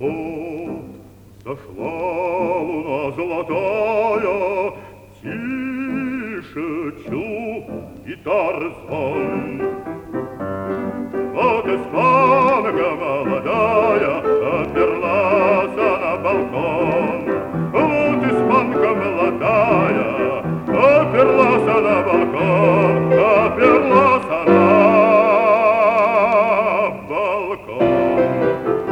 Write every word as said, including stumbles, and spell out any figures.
Вот зашла луна золотая, тише чу гитары звон. Вот испанка молодая оперлась на балкон. Вот испанка молодая оперлась на балкон, оперлась на балкон.